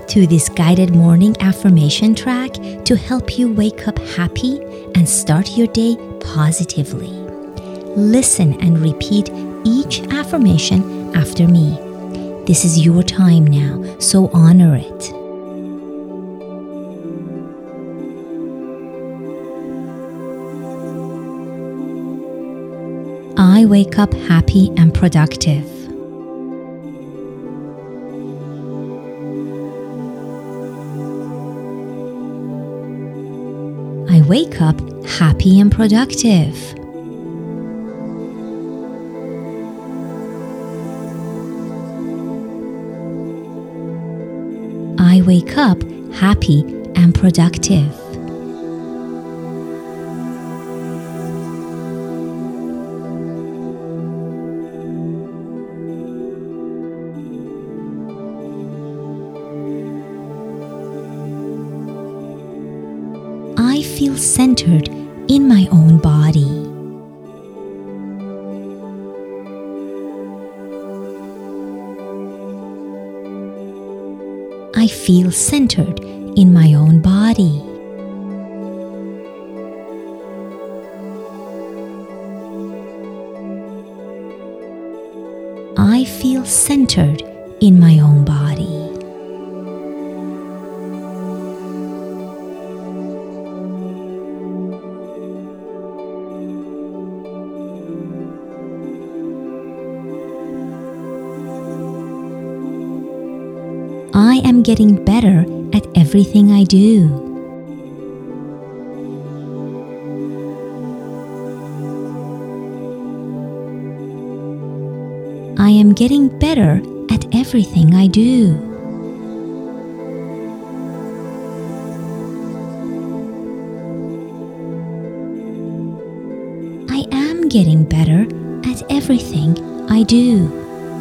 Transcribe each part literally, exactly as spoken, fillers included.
to this guided morning affirmation track to help you wake up happy and start your day positively. Listen and repeat each affirmation after me. This is your time now, so honor it. I wake up happy and productive. I wake up happy and productive. I wake up happy and productive. I feel centered in my own body. I feel centered in my own body. I feel centered in my own body. I am getting better at everything I do. I am getting better at everything I do. I am getting better at everything I do.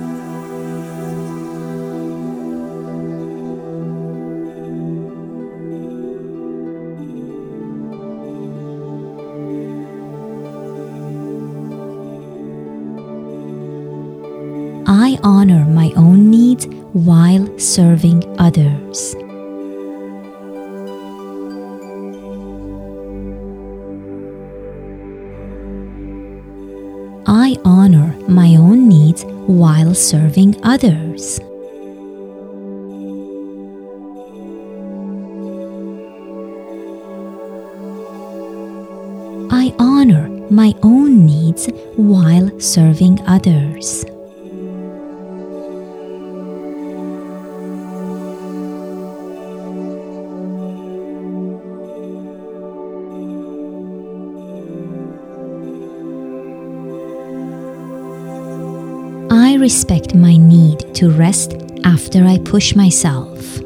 I honor my own needs while serving others. I honor my own needs while serving others. I honor my own needs while serving others. I respect my need to rest after I push myself.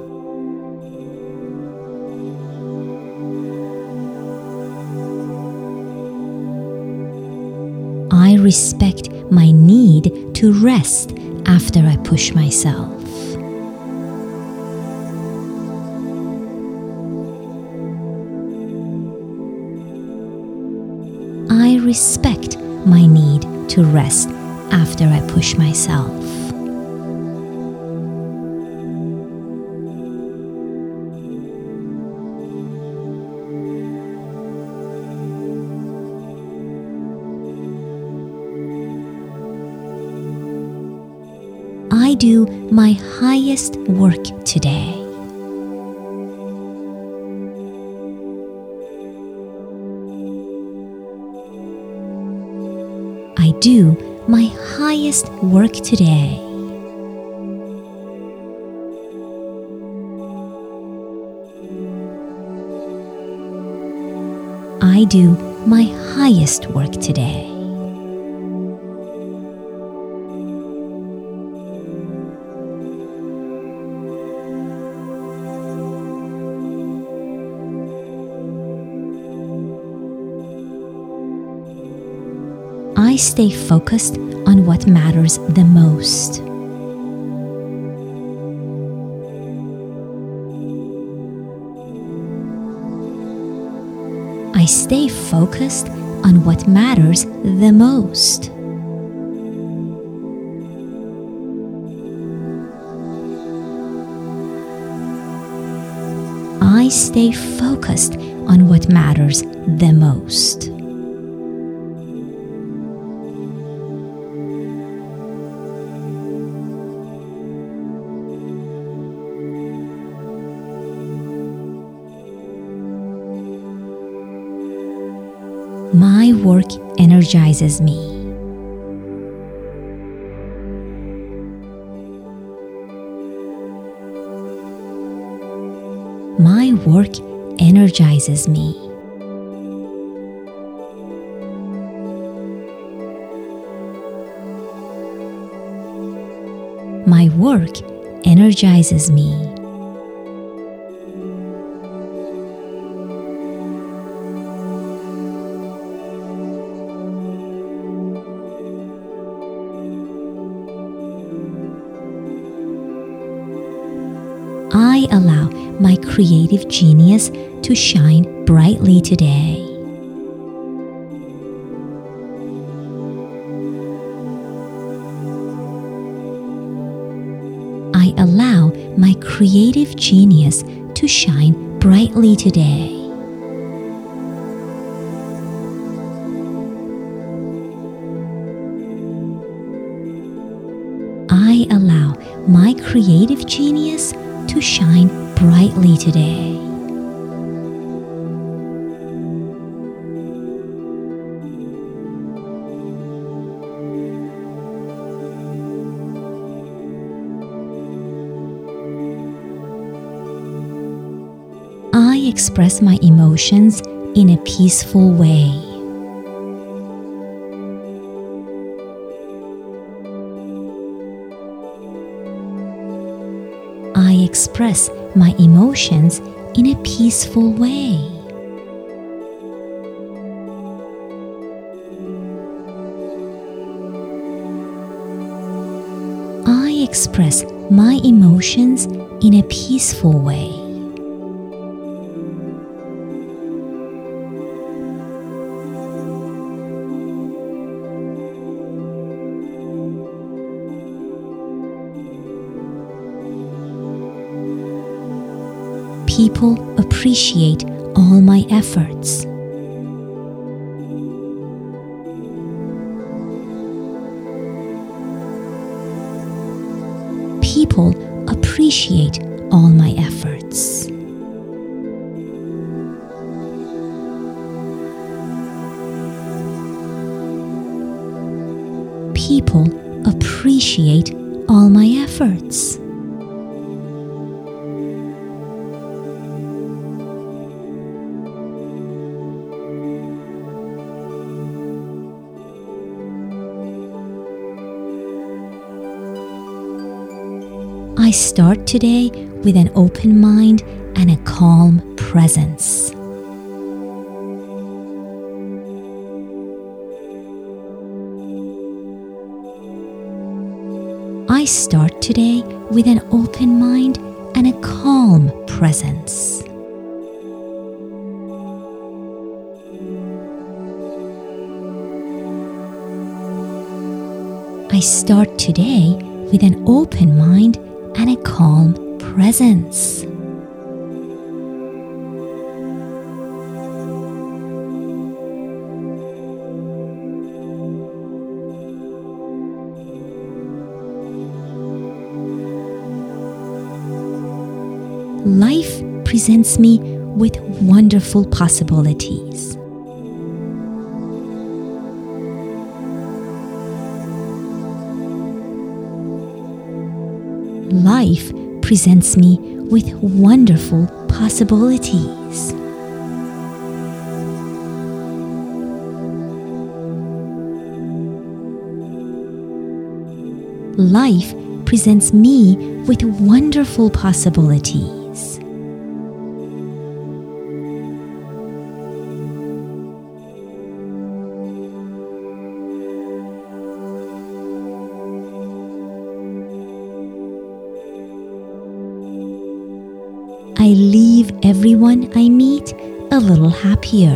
I respect my need to rest after I push myself. I respect my need to rest after I push myself. I do my highest work today. I do my highest work today. I do my highest work today. I stay focused on what matters the most. I stay focused on what matters the most. I stay focused on what matters the most. My work energizes me. My work energizes me. My work energizes me. I allow my creative genius to shine brightly today. I allow my creative genius to shine brightly today. I allow my creative genius to shine brightly today. I express my emotions in a peaceful way. I express my emotions in a peaceful way. I express my emotions in a peaceful way. People appreciate all my efforts. People appreciate all my efforts. People appreciate all my efforts. I start today with an open mind and a calm presence. I start today with an open mind and a calm presence. I start today with an open mind and a calm presence. Life presents me with wonderful possibilities. Life presents me with wonderful possibilities. Life presents me with wonderful possibilities. I leave everyone I meet a little happier.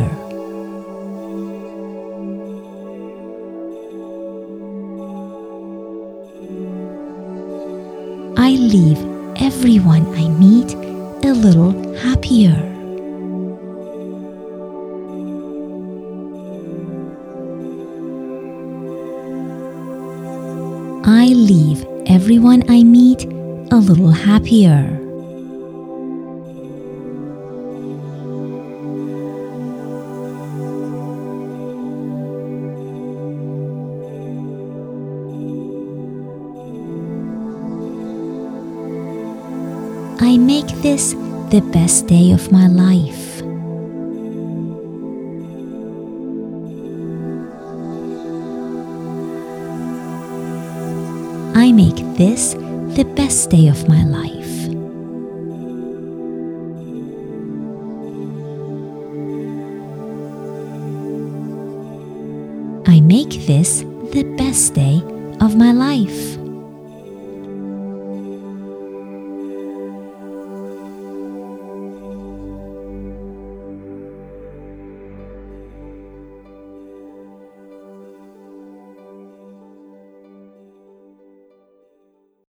I leave everyone I meet a little happier. I leave everyone I meet a little happier. I make this the best day of my life. I make this the best day of my life. I make this the best day of my life.